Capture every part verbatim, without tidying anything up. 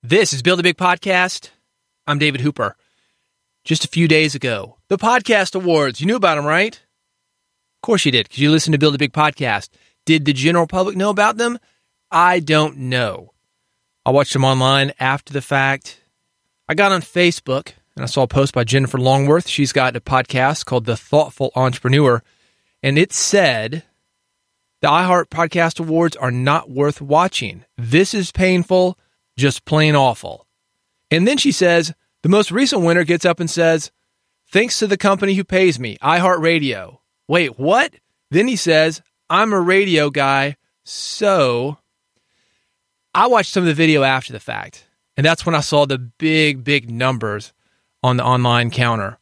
This is Build a Big Podcast. I'm David Hooper. Just a few days ago, the Podcast Awards. You knew about them, right? Of course you did, because you listened to Build a Big Podcast. Did the general public know about them? I don't know. I watched them online after the fact. I got on Facebook, and I saw a post by Jennifer Longworth. She's got a podcast called The Thoughtful Entrepreneur, and it said, the iHeart Podcast Awards are not worth watching. This is painful, just plain awful. And then she says, the most recent winner gets up and says, thanks to the company who pays me, iHeartRadio. Wait, what? Then he says, I'm a radio guy, so... I watched some of the video after the fact, and that's when I saw the big, big numbers on the online counter.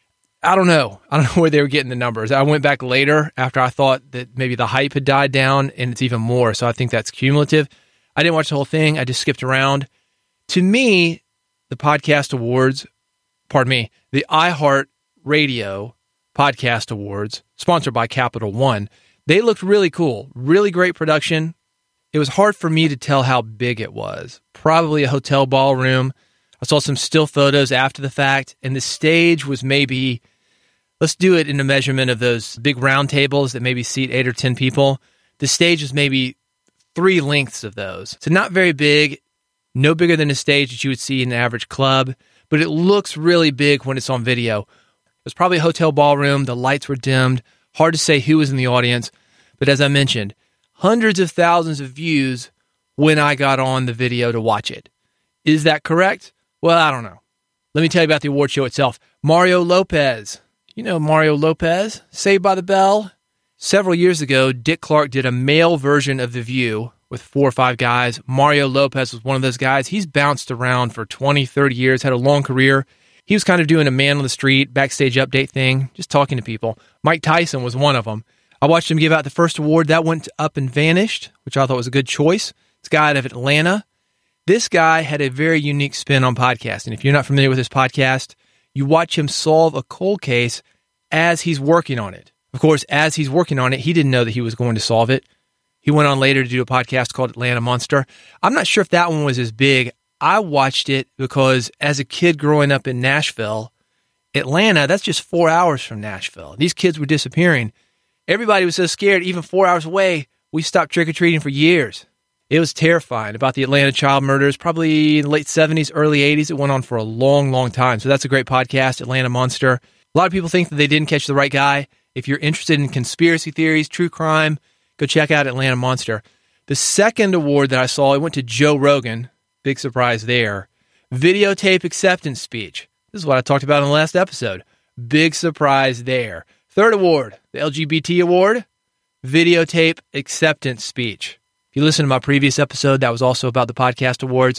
I don't know. I don't know where they were getting the numbers. I went back later after I thought that maybe the hype had died down, and it's even more, so I think that's cumulative. I didn't watch the whole thing. I just skipped around. To me, the Podcast Awards, pardon me, the iHeart Radio Podcast Awards, sponsored by Capital One, they looked really cool. Really great production. It was hard for me to tell how big it was. Probably a hotel ballroom. I saw some still photos after the fact, and the stage was maybe, let's do it in a measurement of those big round tables that maybe seat eight or ten people. The stage was maybe three lengths of those. So not very big, no bigger than a stage that you would see in an average club, but it looks really big when it's on video. It was probably a hotel ballroom. The lights were dimmed. Hard to say who was in the audience, but as I mentioned, hundreds of thousands of views when I got on the video to watch it. Is that correct? Well, I don't know. Let me tell you about the award show itself. Mario Lopez. You know Mario Lopez, Saved by the Bell. Several years ago, Dick Clark did a male version of The View with four or five guys. Mario Lopez was one of those guys. He's bounced around for twenty, thirty years, had a long career. He was kind of doing a man on the street, backstage update thing, just talking to people. Mike Tyson was one of them. I watched him give out the first award. That went Up and Vanished, which I thought was a good choice. It's a guy out of Atlanta. This guy had a very unique spin on podcasting. If you're not familiar with his podcast, you watch him solve a cold case as he's working on it. Of course, as he's working on it, he didn't know that he was going to solve it. He went on later to do a podcast called Atlanta Monster. I'm not sure if that one was as big. I watched it because as a kid growing up in Nashville, Atlanta, that's just four hours from Nashville. These kids were disappearing. Everybody was so scared, even four hours away, we stopped trick-or-treating for years. It was terrifying about the Atlanta child murders, probably in the late seventies, early eighties. It went on for a long, long time. So that's a great podcast, Atlanta Monster. A lot of people think that they didn't catch the right guy. If you're interested in conspiracy theories, true crime, go check out Atlanta Monster. The second award that I saw, it went to Joe Rogan. Big surprise there. Videotape acceptance speech. This is what I talked about in the last episode. Big surprise there. Third award, the L G B T award, videotape acceptance speech. If you listen to my previous episode, that was also about the Podcast Awards.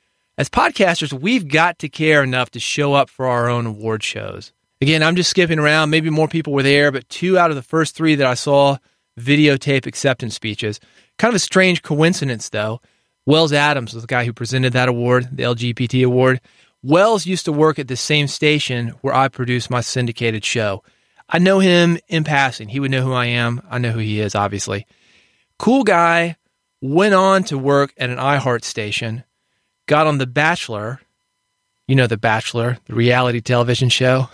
As podcasters, we've got to care enough to show up for our own award shows. Again, I'm just skipping around. Maybe more people were there, but two out of the first three that I saw, videotape acceptance speeches. Kind of a strange coincidence, though. Wells Adams was the guy who presented that award, the L G B T award. Wells used to work at the same station where I produce my syndicated show. I know him in passing. He would know who I am. I know who he is, obviously. Cool guy, went on to work at an iHeart station, got on The Bachelor. You know The Bachelor, the reality television show.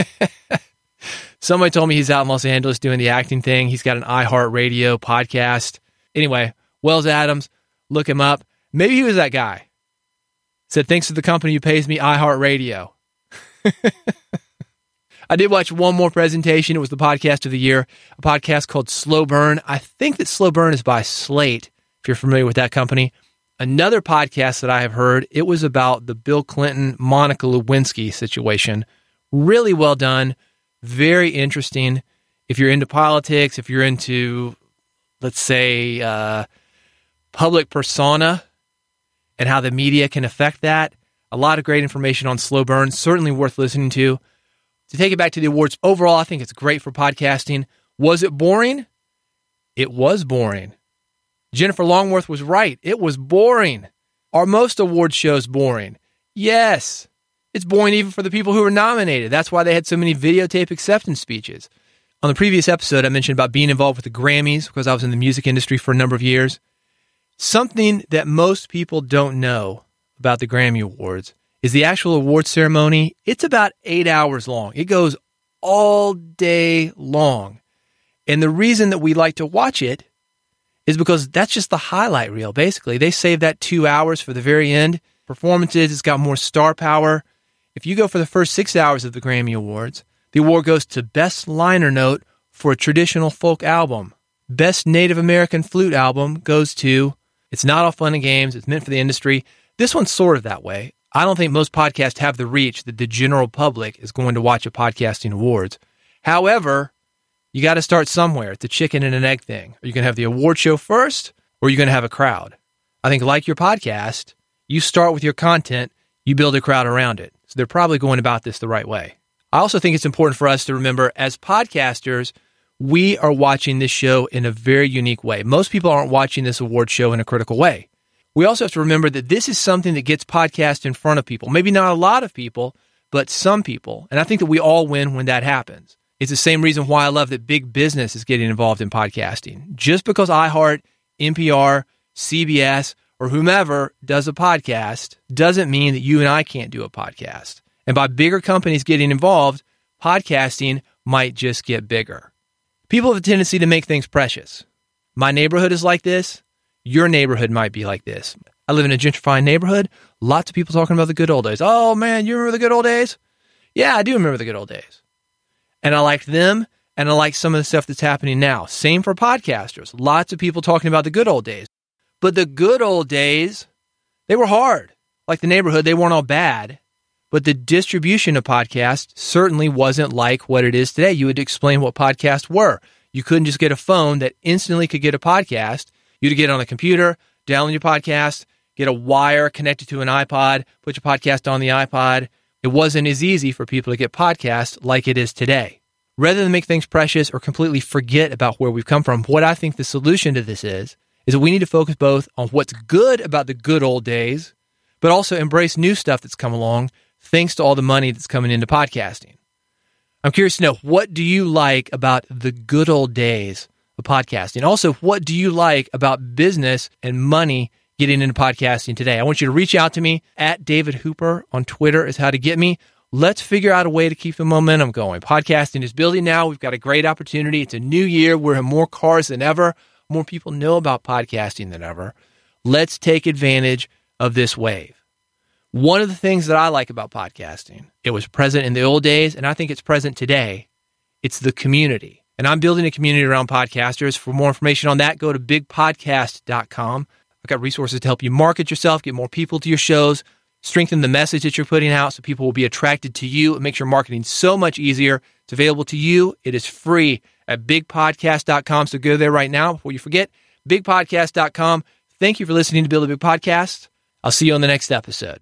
Somebody told me he's out in Los Angeles doing the acting thing. He's got an iHeart Radio podcast. Anyway, Wells Adams, look him up. Maybe he was that guy. Said, thanks to the company who pays me, iHeart Radio. I did watch one more presentation. It was the podcast of the year, a podcast called Slow Burn. I think that Slow Burn is by Slate, if you're familiar with that company. Another podcast that I have heard, it was about the Bill Clinton, Monica Lewinsky situation. Really well done. Very interesting. If you're into politics, if you're into, let's say, uh, public persona and how the media can affect that, a lot of great information on Slow Burn. Certainly worth listening to. To take it back to the awards, overall, I think it's great for podcasting. Was it boring? It was boring. Jennifer Longworth was right. It was boring. Are most award shows boring? Yes. It's boring even for the people who were nominated. That's why they had so many videotape acceptance speeches. On the previous episode, I mentioned about being involved with the Grammys because I was in the music industry for a number of years. Something that most people don't know about the Grammy Awards is the actual award ceremony. It's about eight hours long. It goes all day long. And the reason that we like to watch it is because that's just the highlight reel, basically. They save that two hours for the very end. Performances, it's got more star power. If you go for the first six hours of the Grammy Awards, the award goes to Best Liner Note for a Traditional Folk Album. Best Native American Flute Album goes to It's Not All Fun and Games, It's Meant for the Industry. This one's sort of that way. I don't think most podcasts have the reach that the general public is going to watch a podcasting awards. However, you got to start somewhere. It's a chicken and an egg thing. Are you going to have the award show first, or are you going to have a crowd? I think like your podcast, you start with your content, you build a crowd around it. So they're probably going about this the right way. I also think it's important for us to remember, as podcasters, we are watching this show in a very unique way. Most people aren't watching this award show in a critical way. We also have to remember that this is something that gets podcast in front of people. Maybe not a lot of people, but some people. And I think that we all win when that happens. It's the same reason why I love that big business is getting involved in podcasting. Just because iHeart, N P R, C B S, or whomever does a podcast doesn't mean that you and I can't do a podcast. And by bigger companies getting involved, podcasting might just get bigger. People have a tendency to make things precious. My neighborhood is like this. Your neighborhood might be like this. I live in a gentrifying neighborhood. Lots of people talking about the good old days. Oh, man, you remember the good old days? Yeah, I do remember the good old days. And I liked them, and I like some of the stuff that's happening now. Same for podcasters. Lots of people talking about the good old days. But the good old days, they were hard. Like the neighborhood, they weren't all bad. But the distribution of podcasts certainly wasn't like what it is today. You would explain what podcasts were. You couldn't just get a phone that instantly could get a podcast. You had to get on a computer, download your podcast, get a wire connected to an iPod, put your podcast on the iPod. It wasn't as easy for people to get podcasts like it is today. Rather than make things precious or completely forget about where we've come from, what I think the solution to this is, is that we need to focus both on what's good about the good old days, but also embrace new stuff that's come along thanks to all the money that's coming into podcasting. I'm curious to know, what do you like about the good old days of podcasting? Also, what do you like about business and money getting into podcasting today? I want you to reach out to me. At David Hooper on Twitter is how to get me. Let's figure out a way to keep the momentum going. Podcasting is building now. We've got a great opportunity. It's a new year. We're in more cars than ever. More people know about podcasting than ever. Let's take advantage of this wave. One of the things that I like about podcasting, it was present in the old days, and I think it's present today. It's the community. And I'm building a community around podcasters. For more information on that, go to big podcast dot com. I've got resources to help you market yourself, get more people to your shows, strengthen the message that you're putting out so people will be attracted to you. It makes your marketing so much easier. It's available to you. It is free at big podcast dot com. So go there right now before you forget, big podcast dot com. Thank you for listening to Build a Big Podcast. I'll see you on the next episode.